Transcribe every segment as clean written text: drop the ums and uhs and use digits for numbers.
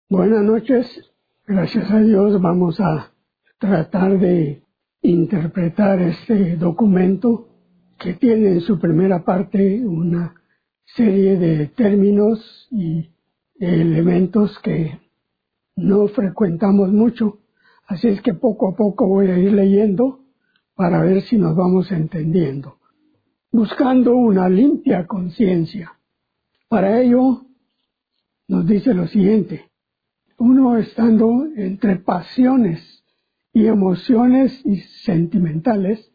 Buenas noches. Gracias a Dios vamos a tratar de interpretar este documento que tiene en su primera parte una serie de términos y elementos que no frecuentamos mucho. Así es que poco a poco voy a ir leyendo para ver si nos vamos entendiendo. Buscando una limpia conciencia. Para ello nos dice lo siguiente. Uno estando entre pasiones y emociones y sentimentales,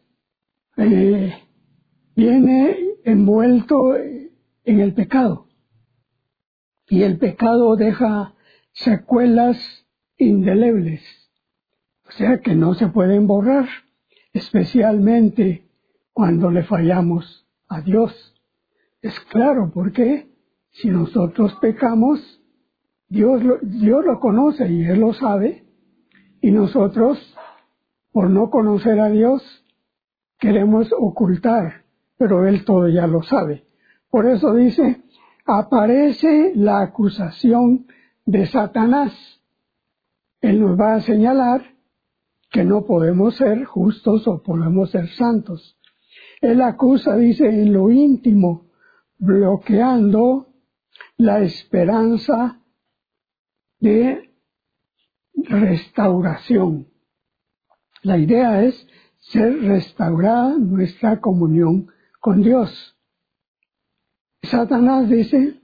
viene envuelto en el pecado. Y el pecado deja secuelas indelebles, o sea que no se pueden borrar, especialmente cuando le fallamos a Dios. Es claro, porque si nosotros pecamos, Dios lo conoce y Él lo sabe, y nosotros, por no conocer a Dios, queremos ocultar, pero Él todo ya lo sabe. Por eso dice, aparece la acusación de Satanás. Él nos va a señalar que no podemos ser justos o podemos ser santos. Él acusa, dice, en lo íntimo, bloqueando la esperanza de restauración. La idea es ser restaurada nuestra comunión con Dios. Satanás dice,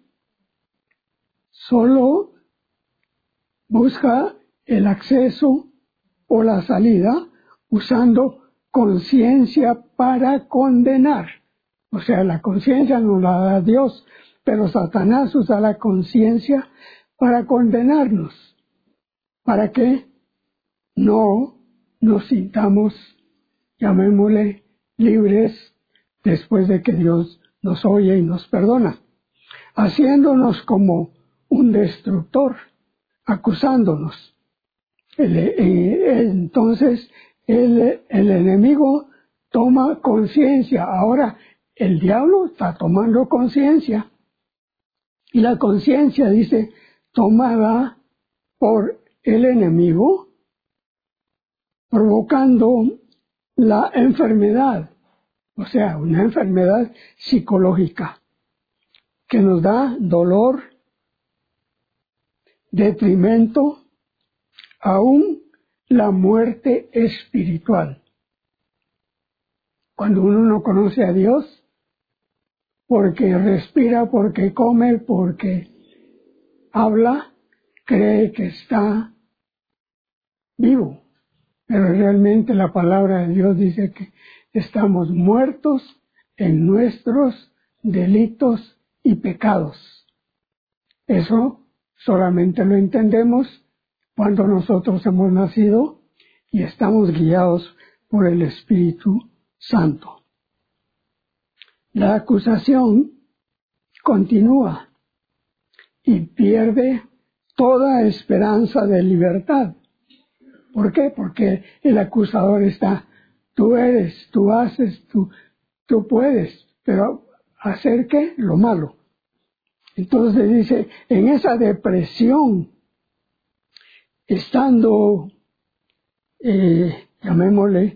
solo busca el acceso o la salida usando conciencia para condenar. O sea, la conciencia no la da Dios, pero Satanás usa la conciencia para condenarnos, para que no nos sintamos, llamémosle, libres después de que Dios nos oye y nos perdona, haciéndonos como un destructor, acusándonos. Entonces el enemigo toma conciencia. Ahora el diablo está tomando conciencia, y la conciencia, dice, tomada por el enemigo, provocando la enfermedad, o sea, una enfermedad psicológica que nos da dolor, detrimento, aún la muerte espiritual. Cuando uno no conoce a Dios, porque respira, porque come, porque habla, cree que está vivo. Pero realmente la palabra de Dios dice que estamos muertos en nuestros delitos y pecados. Eso solamente lo entendemos cuando nosotros hemos nacido y estamos guiados por el Espíritu Santo. La acusación continúa y pierde toda esperanza de libertad. ¿Por qué? Porque el acusador está, tú eres, tú haces, tú puedes, pero ¿hacer qué? Lo malo. Entonces dice, en esa depresión, estando, llamémosle,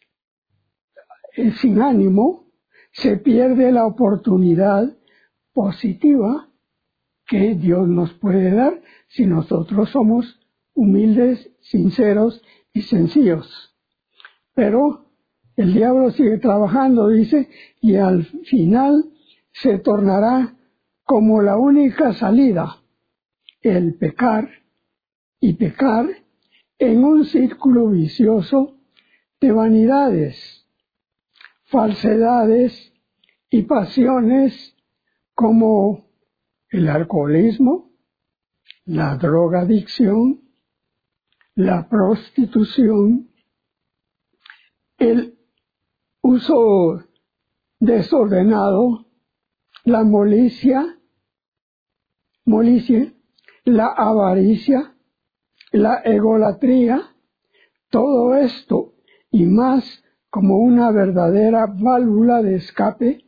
sin ánimo, se pierde la oportunidad positiva que Dios nos puede dar si nosotros somos humildes, sinceros y sencillos. Pero el diablo sigue trabajando, dice, y al final se tornará como la única salida, el pecar, y pecar en un círculo vicioso de vanidades, falsedades y pasiones como el alcoholismo, la drogadicción, la prostitución, el uso desordenado, la malicia, la avaricia, la egolatría, todo esto y más como una verdadera válvula de escape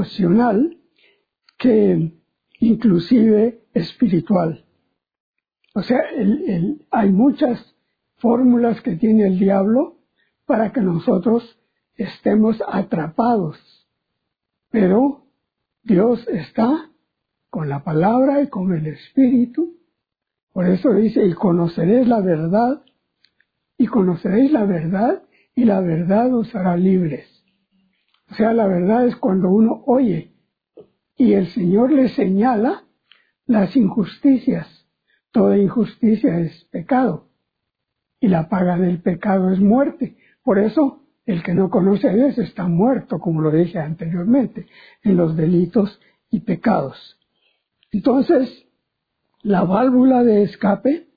emocional que inclusive espiritual. O sea, hay muchas fórmulas que tiene el diablo para que nosotros estemos atrapados. Pero Dios está con la palabra y con el Espíritu. Por eso dice, y conoceréis la verdad, y conoceréis la verdad, y la verdad os hará libres. O sea, la verdad es cuando uno oye, y el Señor le señala las injusticias. Toda injusticia es pecado, y la paga del pecado es muerte. Por eso, el que no conoce a Dios está muerto, como lo dije anteriormente, en los delitos y pecados. Entonces, la válvula de escape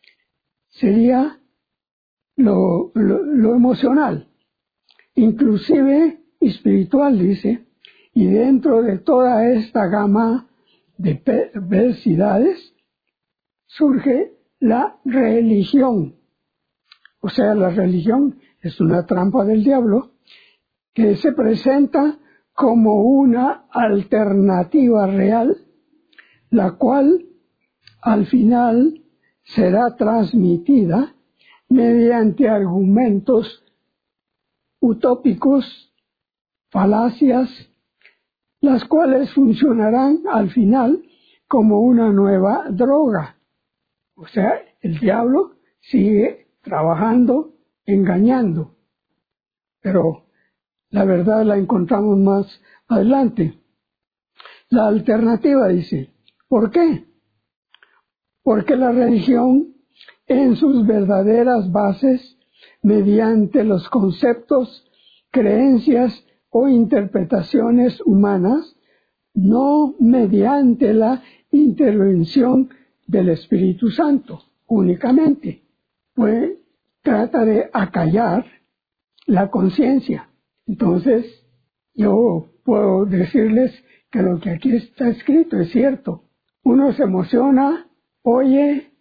sería lo emocional, inclusive espiritual, dice, y dentro de toda esta gama de perversidades surge la religión. O sea, la religión es una trampa del diablo que se presenta como una alternativa real, la cual al final será transmitida mediante argumentos utópicos, falacias, las cuales funcionarán al final como una nueva droga. O sea, el diablo sigue trabajando, engañando, pero la verdad la encontramos más adelante. La alternativa dice, ¿por qué? Porque la religión, en sus verdaderas bases, mediante los conceptos, creencias o interpretaciones humanas, no mediante la intervención del Espíritu Santo únicamente, pues trata de acallar la conciencia. Entonces, yo puedo decirles que lo que aquí está escrito es cierto. Uno se emociona, oye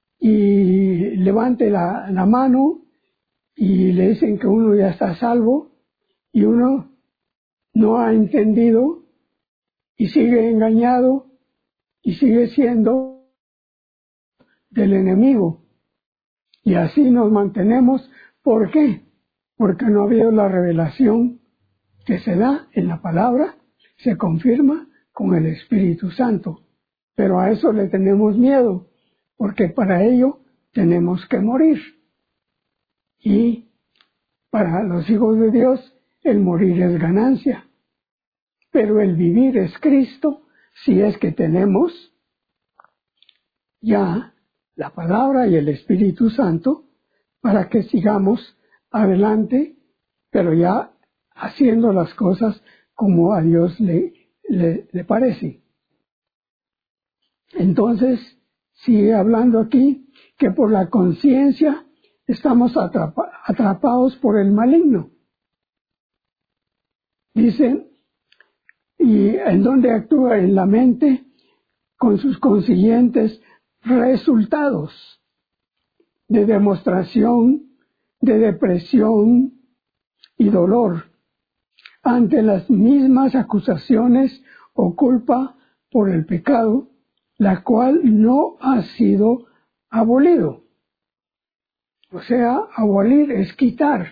y levante la mano y le dicen que uno ya está salvo y uno no ha entendido y sigue engañado y sigue siendo del enemigo. Y así nos mantenemos. ¿Por qué? Porque no ha habido la revelación que se da en la palabra, se confirma con el Espíritu Santo. Pero a eso le tenemos miedo, porque para ello tenemos que morir. Y para los hijos de Dios, el morir es ganancia. Pero el vivir es Cristo, si es que tenemos ya la palabra y el Espíritu Santo, para que sigamos adelante, pero ya haciendo las cosas como a Dios le parece. Entonces, sigue hablando aquí que por la conciencia estamos atrapados por el maligno. Dice, y en donde actúa en la mente con sus consiguientes resultados de demostración, de depresión y dolor ante las mismas acusaciones o culpa por el pecado, la cual no ha sido abolido. O sea, abolir es quitar.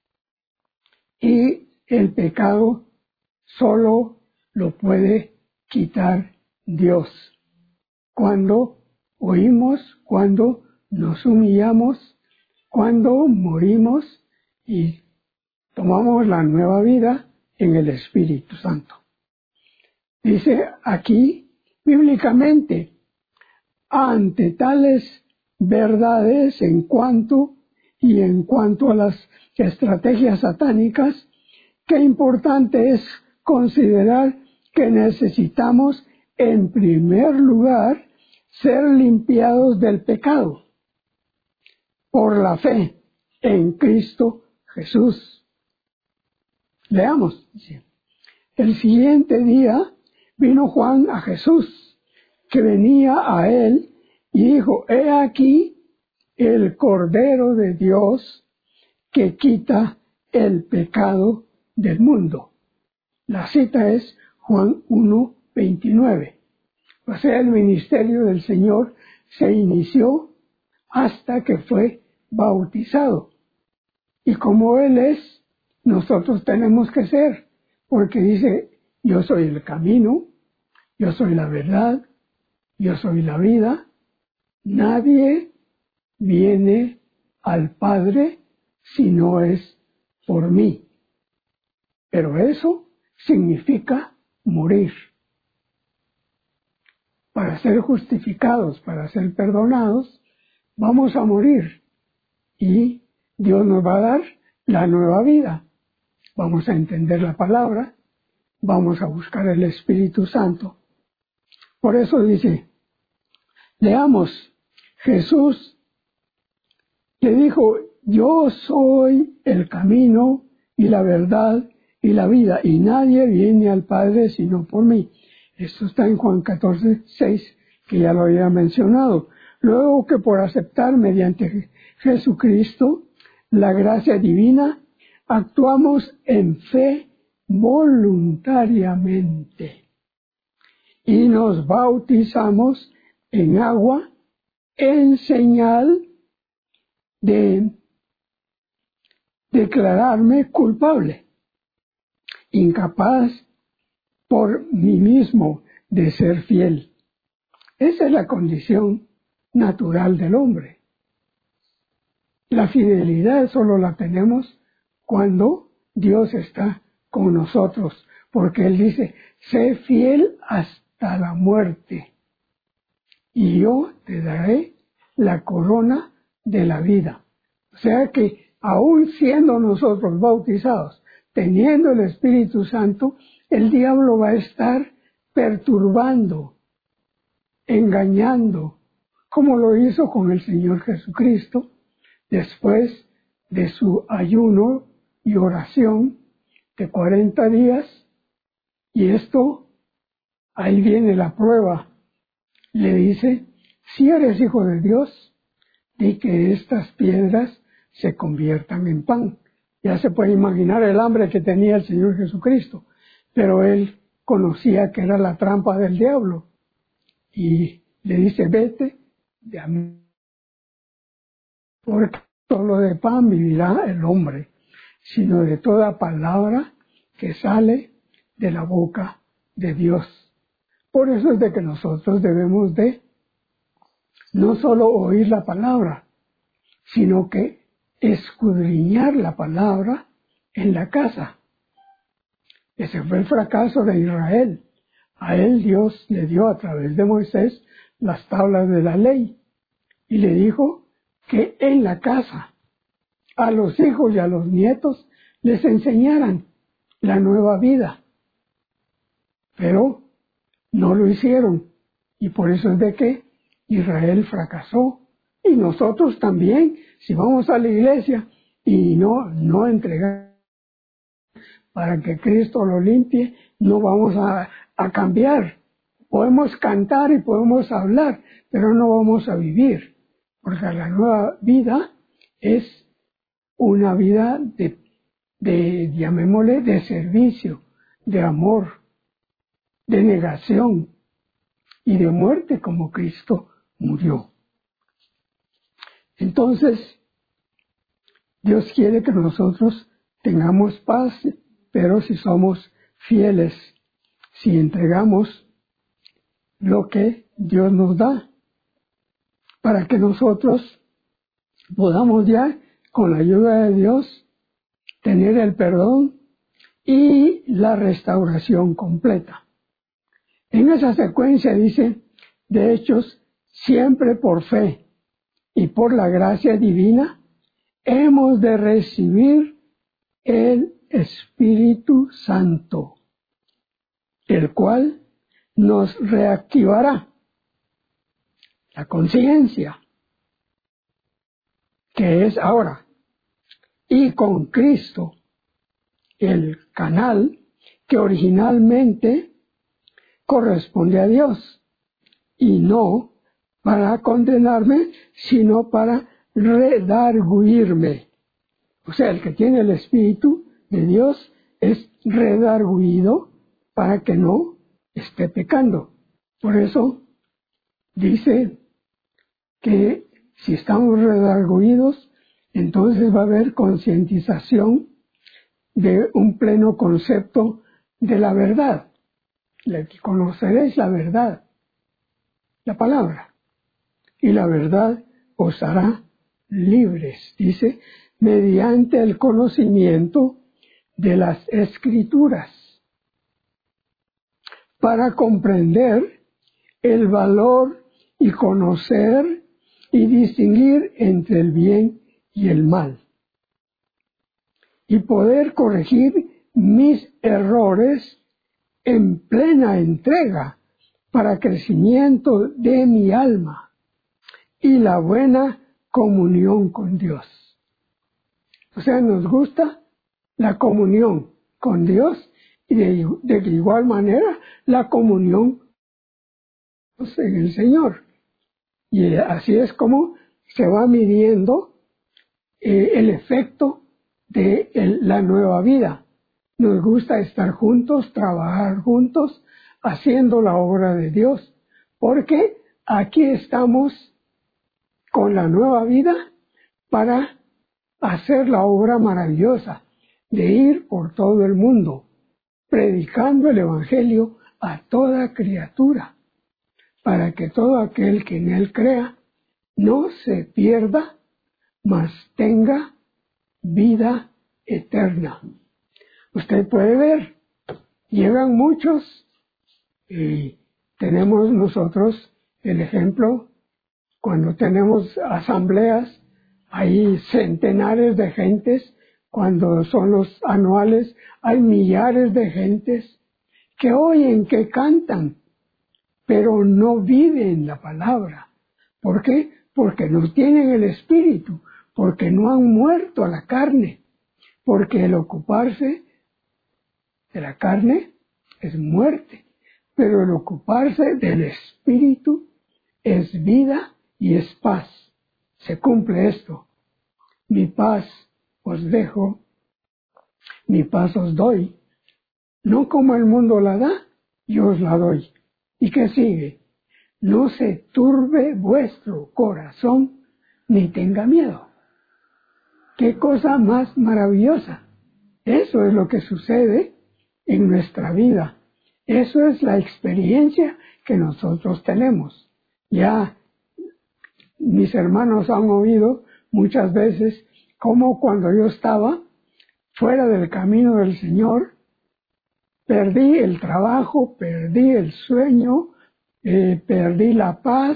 Y el pecado solo lo puede quitar Dios. Cuando oímos, cuando nos humillamos, cuando morimos y tomamos la nueva vida en el Espíritu Santo. Dice aquí, bíblicamente, ante tales verdades en cuanto a las estrategias satánicas, qué importante es considerar que necesitamos, en primer lugar, ser limpiados del pecado por la fe en Cristo Jesús. Leamos. El siguiente día vino Juan a Jesús, que venía a él, y dijo, he aquí el Cordero de Dios que quita el pecado del mundo. La cita es Juan 1:29. O sea, el ministerio del Señor se inició hasta que fue bautizado. Y como Él es, nosotros tenemos que ser, porque dice, yo soy el camino, yo soy la verdad, yo soy la vida. Nadie viene al Padre si no es por mí. Pero eso significa morir. Para ser justificados, para ser perdonados, vamos a morir. Y Dios nos va a dar la nueva vida. Vamos a entender la palabra, vamos a buscar el Espíritu Santo. Por eso dice, leamos, Jesús le dijo, yo soy el camino y la verdad y la vida, y nadie viene al Padre sino por mí. Esto está en Juan 14:6, que ya lo había mencionado. Luego que por aceptar mediante Jesucristo la gracia divina, actuamos en fe voluntariamente y nos bautizamos en agua en señal de declararme culpable, incapaz por mí mismo de ser fiel. Esa es la condición natural del hombre. La fidelidad solo la tenemos cuando Dios está con nosotros, porque Él dice, sé fiel hasta la muerte, y yo te daré la corona de la vida. O sea que, aun siendo nosotros bautizados, teniendo el Espíritu Santo, el diablo va a estar perturbando, engañando, como lo hizo con el Señor Jesucristo, después de su ayuno y oración de 40 días, y esto, ahí viene la prueba, le dice, si eres hijo de Dios, di que estas piedras se conviertan en pan. Ya se puede imaginar el hambre que tenía el Señor Jesucristo, pero él conocía que era la trampa del diablo, y le dice, vete de a mí, porque solo de pan vivirá el hombre, sino de toda palabra que sale de la boca de Dios. Por eso es de que nosotros debemos de no solo oír la palabra, sino que escudriñar la palabra en la casa. Ese fue el fracaso de Israel. A él Dios le dio a través de Moisés las tablas de la ley y le dijo que en la casa a los hijos y a los nietos les enseñaran la nueva vida. Pero no lo hicieron, y por eso es de que Israel fracasó. Y nosotros también, si vamos a la iglesia y no entregar para que Cristo lo limpie, no vamos a cambiar. Podemos cantar y podemos hablar, pero no vamos a vivir, porque la nueva vida es una vida llamémosle, de servicio, de amor, de negación y de muerte como Cristo murió. Entonces, Dios quiere que nosotros tengamos paz, pero si somos fieles, si entregamos lo que Dios nos da, para que nosotros podamos ya, con la ayuda de Dios, tener el perdón y la restauración completa. En esa secuencia dice, de hechos, siempre por fe y por la gracia divina, hemos de recibir el Espíritu Santo, el cual nos reactivará la conciencia, que es ahora, y con Cristo, el canal que originalmente corresponde a Dios, y no para condenarme, sino para redarguirme. O sea, el que tiene el Espíritu de Dios es redarguido para que no esté pecando. Por eso dice que si estamos redargüidos, entonces va a haber concientización de un pleno concepto de la verdad. Conoceréis la verdad, la palabra, y la verdad os hará libres, dice, mediante el conocimiento de las Escrituras, para comprender el valor y conocer y distinguir entre el bien y el mal, y poder corregir mis errores en plena entrega para crecimiento de mi alma y la buena comunión con Dios. O sea, nos gusta la comunión con Dios y de igual manera la comunión en el Señor. Y así es como se va midiendo el efecto de la nueva vida. Nos gusta estar juntos, trabajar juntos, haciendo la obra de Dios, porque aquí estamos con la nueva vida para hacer la obra maravillosa de ir por todo el mundo, predicando el Evangelio a toda criatura, para que todo aquel que en él crea no se pierda, mas tenga vida eterna. Usted puede ver, llegan muchos y tenemos nosotros el ejemplo cuando tenemos asambleas, hay centenares de gentes, cuando son los anuales hay millares de gentes que oyen, que cantan, pero no viven la palabra. ¿Por qué? Porque no tienen el espíritu, porque no han muerto a la carne, porque el ocuparse de la carne es muerte, pero el ocuparse del espíritu es vida y es paz. Se cumple esto. Mi paz os dejo, mi paz os doy. No como el mundo la da, yo os la doy. ¿Y qué sigue? No se turbe vuestro corazón, ni tenga miedo. ¡Qué cosa más maravillosa! Eso es lo que sucede en nuestra vida. Eso es la experiencia que nosotros tenemos. Ya mis hermanos han oído muchas veces cómo cuando yo estaba fuera del camino del Señor, perdí el trabajo, perdí el sueño, perdí la paz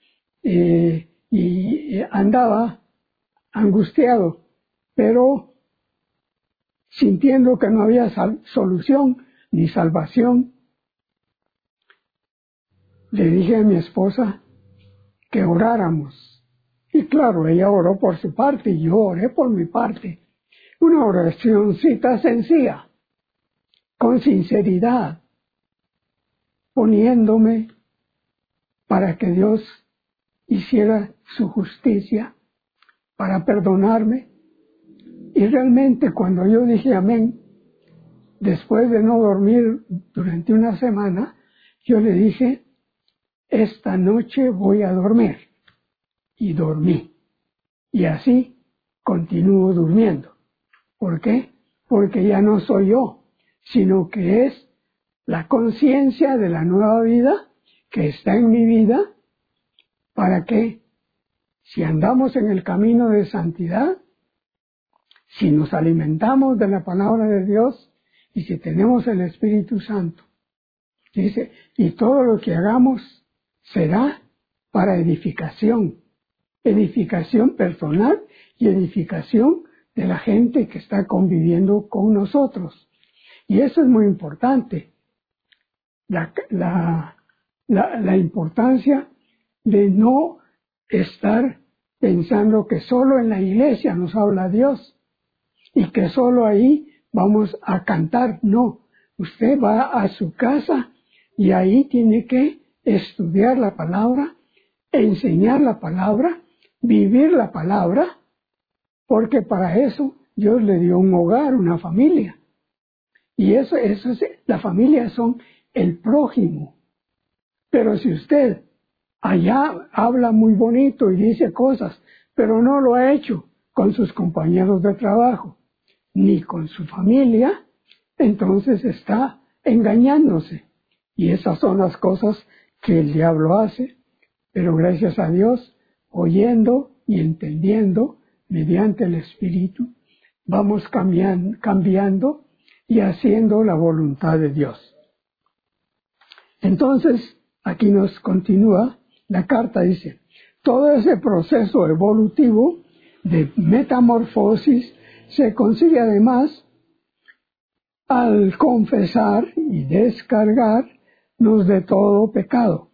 y andaba angustiado, pero sintiendo que no había solución ni salvación, le dije a mi esposa que oráramos. Y claro, ella oró por su parte y yo oré por mi parte. Una oracióncita sencilla, con sinceridad, poniéndome para que Dios hiciera su justicia, para perdonarme. Y realmente cuando yo dije amén, después de no dormir durante una semana, yo le dije, esta noche voy a dormir. Y dormí. Y así continúo durmiendo. ¿Por qué? Porque ya no soy yo, sino que es la conciencia de la nueva vida que está en mi vida, para que si andamos en el camino de santidad, si nos alimentamos de la palabra de Dios y si tenemos el Espíritu Santo, dice, y todo lo que hagamos será para edificación personal y edificación de la gente que está conviviendo con nosotros. Y eso es muy importante, la importancia de no estar pensando que solo en la iglesia nos habla Dios y que solo ahí vamos a cantar. No, usted va a su casa y ahí tiene que estudiar la palabra, enseñar la palabra, vivir la palabra, porque para eso Dios le dio un hogar, una familia. Y la familia son el prójimo. Pero si usted allá habla muy bonito y dice cosas, pero no lo ha hecho con sus compañeros de trabajo, ni con su familia, entonces está engañándose. Y esas son las cosas que el diablo hace, pero gracias a Dios, oyendo y entendiendo mediante el Espíritu, vamos cambiando y haciendo la voluntad de Dios. Entonces, aquí nos continúa la carta, dice, todo ese proceso evolutivo de metamorfosis se consigue además al confesar y descargarnos de todo pecado.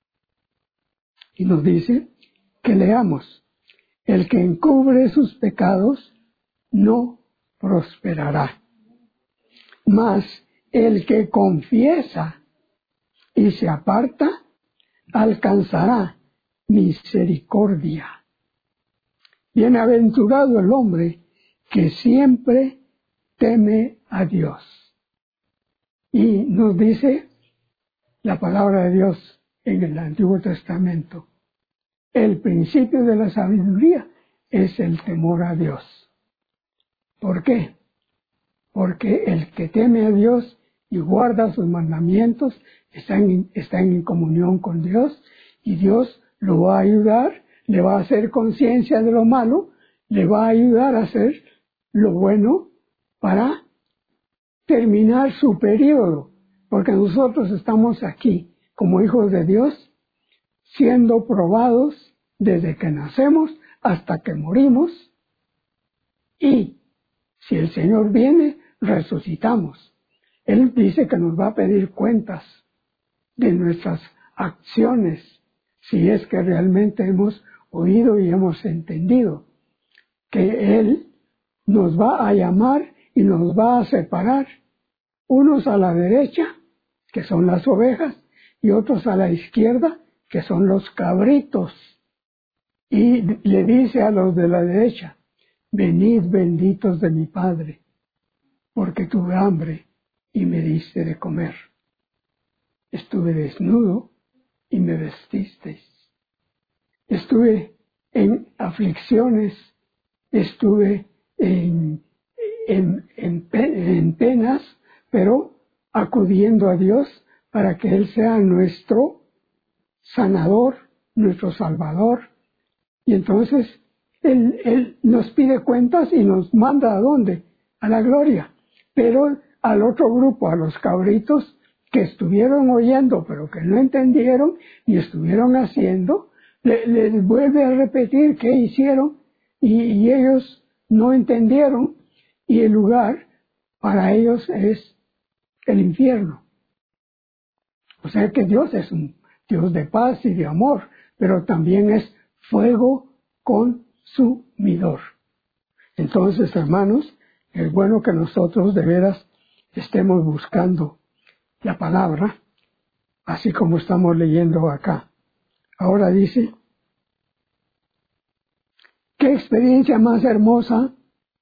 Y nos dice que leamos, el que encubre sus pecados no prosperará, mas el que confiesa y se aparta alcanzará misericordia. Bienaventurado el hombre que siempre teme a Dios. Y nos dice la palabra de Dios en el Antiguo Testamento, el principio de la sabiduría es el temor a Dios. ¿Por qué? Porque el que teme a Dios y guarda sus mandamientos está en comunión con Dios, y Dios lo va a ayudar, le va a hacer conciencia de lo malo, le va a ayudar a hacer lo bueno para terminar su periodo, porque nosotros estamos aquí como hijos de Dios, siendo probados desde que nacemos hasta que morimos, y si el Señor viene, resucitamos. Él dice que nos va a pedir cuentas de nuestras acciones, si es que realmente hemos oído y hemos entendido que Él nos va a llamar y nos va a separar, unos a la derecha, que son las ovejas, y otros a la izquierda, que son los cabritos. Y le dice a los de la derecha, venid benditos de mi Padre, porque tuve hambre y me diste de comer. Estuve desnudo y me vestisteis. Estuve en aflicciones, estuve en penas, pero acudiendo a Dios para que Él sea nuestro sanador, nuestro salvador. Y entonces Él nos pide cuentas y nos manda ¿a dónde? A la gloria. Pero al otro grupo, a los cabritos que estuvieron oyendo pero que no entendieron y estuvieron haciendo, les vuelve a repetir qué hicieron y ellos no entendieron, y el lugar para ellos es el infierno. O sea que Dios es un Dios de paz y de amor, pero también es fuego consumidor. Entonces, hermanos, es bueno que nosotros de veras estemos buscando la palabra, así como estamos leyendo acá. Ahora dice, ¿qué experiencia más hermosa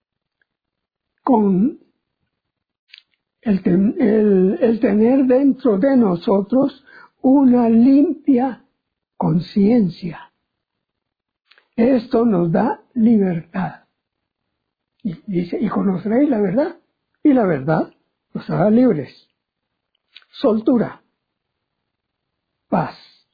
con el tener dentro de nosotros una limpia conciencia? Esto nos da libertad. Y dice, y conoceréis la verdad, y la verdad nos hará libres. Soltura, paz,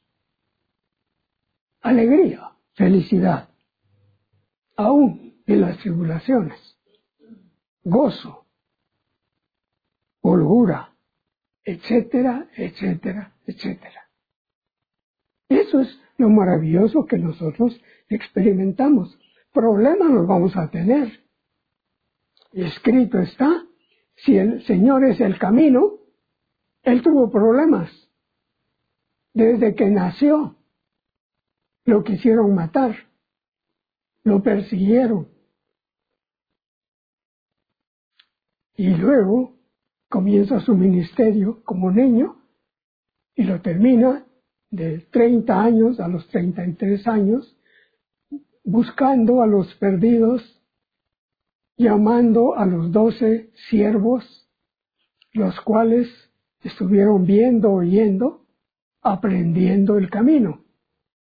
alegría, felicidad, aún en las tribulaciones, gozo, holgura, etcétera, etcétera, etcétera. Eso es lo maravilloso que nosotros experimentamos. Problemas los vamos a tener. Escrito está, si el Señor es el camino, Él tuvo problemas. Desde que nació, lo quisieron matar, lo persiguieron. Y luego comienza su ministerio como niño y lo termina de 30 años a los 33 años, buscando a los perdidos, llamando a los 12 siervos, los cuales estuvieron viendo, oyendo, aprendiendo el camino.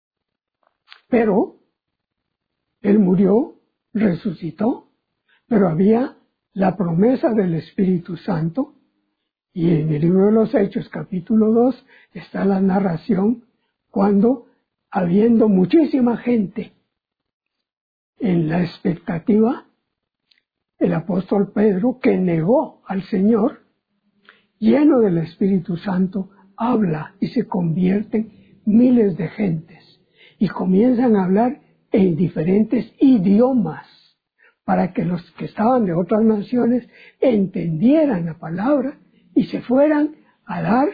Pero Él murió, resucitó, pero había la promesa del Espíritu Santo. Y en el libro de los Hechos, capítulo 2, está la narración cuando, habiendo muchísima gente en la expectativa, el apóstol Pedro, que negó al Señor, lleno del Espíritu Santo, habla y se convierten miles de gentes y comienzan a hablar en diferentes idiomas para que los que estaban de otras naciones entendieran la palabra y se fueran a dar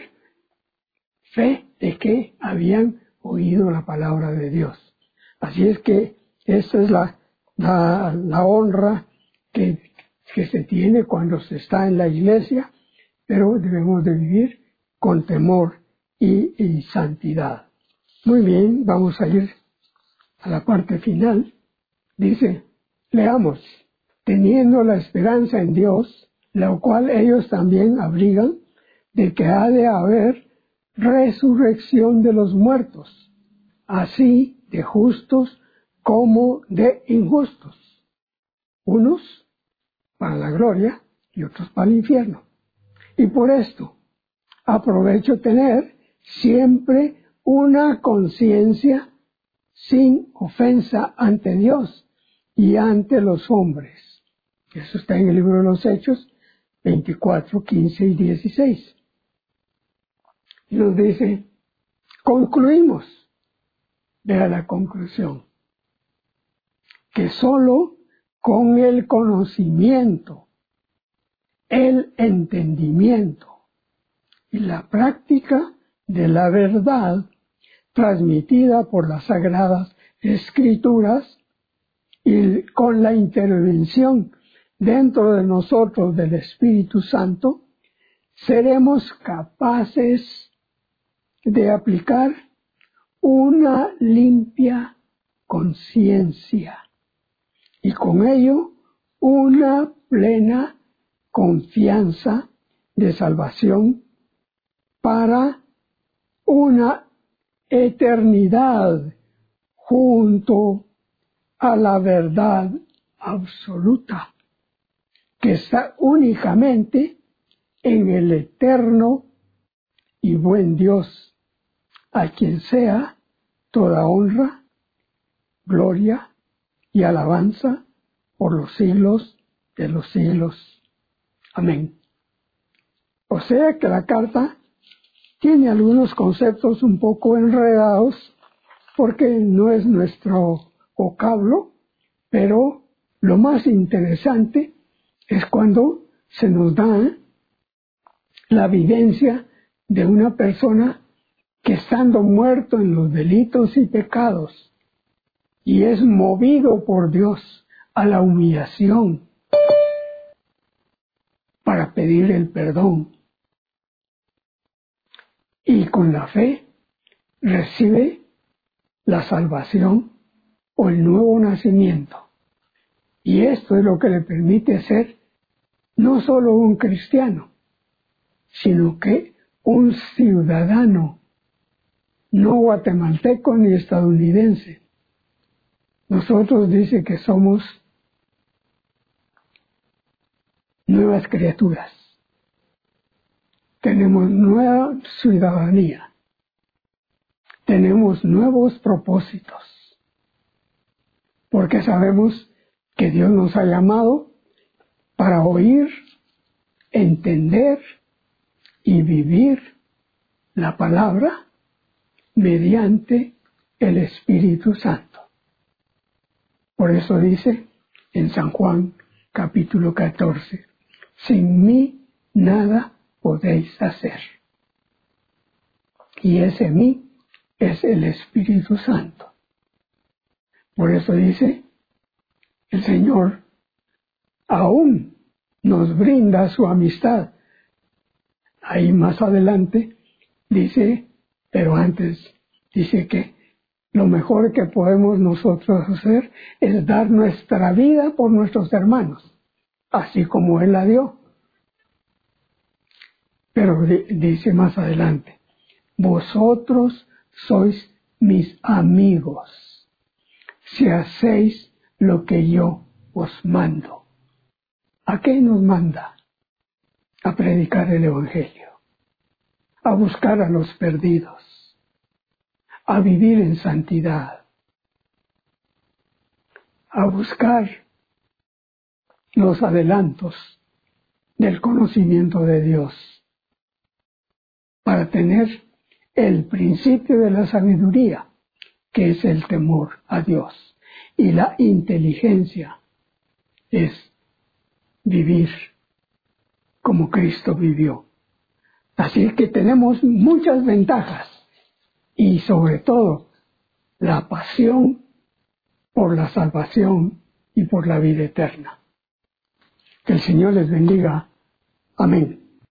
fe de que habían oído la palabra de Dios. Así es que esta es la honra que se tiene cuando se está en la iglesia, pero debemos de vivir con temor y santidad. Muy bien, vamos a ir a la parte final. Dice, leamos, teniendo la esperanza en Dios, la cual ellos también abrigan, de que ha de haber resurrección de los muertos, así de justos como de injustos, unos para la gloria y otros para el infierno. Y por esto aprovecho tener siempre una conciencia sin ofensa ante Dios y ante los hombres. Eso está en el libro de los Hechos 24, 15 y 16. Y nos dice, concluimos, vea la conclusión, que solo con el conocimiento, el entendimiento y la práctica de la verdad transmitida por las Sagradas Escrituras y con la intervención dentro de nosotros del Espíritu Santo, seremos capaces de aplicar una limpia conciencia y con ello una plena confianza de salvación para una eternidad junto a la verdad absoluta que está únicamente en el eterno y buen Dios, a quien sea toda honra, gloria y alabanza por los siglos de los siglos. Amén. O sea que la carta tiene algunos conceptos un poco enredados porque no es nuestro vocablo, pero lo más interesante es cuando se nos da la vivencia de una persona que estando muerto en los delitos y pecados y es movido por Dios a la humillación para pedir el perdón y con la fe recibe la salvación o el nuevo nacimiento. Y esto es lo que le permite ser no solo un cristiano, sino que un ciudadano, no guatemalteco ni estadounidense. Nosotros dice que somos nuevas criaturas. Tenemos nueva ciudadanía. Tenemos nuevos propósitos. Porque sabemos que Dios nos ha llamado para oír, entender y vivir la palabra mediante el Espíritu Santo. Por eso dice en San Juan capítulo 14, sin mí nada podéis hacer. Y ese mí es el Espíritu Santo. Por eso dice, el Señor aún nos brinda su amistad. Ahí más adelante dice, pero antes dice que lo mejor que podemos nosotros hacer es dar nuestra vida por nuestros hermanos, así como Él la dio. Pero dice más adelante, vosotros sois mis amigos si hacéis lo que yo os mando. ¿A qué nos manda? A predicar el Evangelio, a buscar a los perdidos, a vivir en santidad, a buscar los adelantos del conocimiento de Dios, para tener el principio de la sabiduría, que es el temor a Dios, y la inteligencia es vivir como Cristo vivió. Así que tenemos muchas ventajas y sobre todo la pasión por la salvación y por la vida eterna. Que el Señor les bendiga. Amén.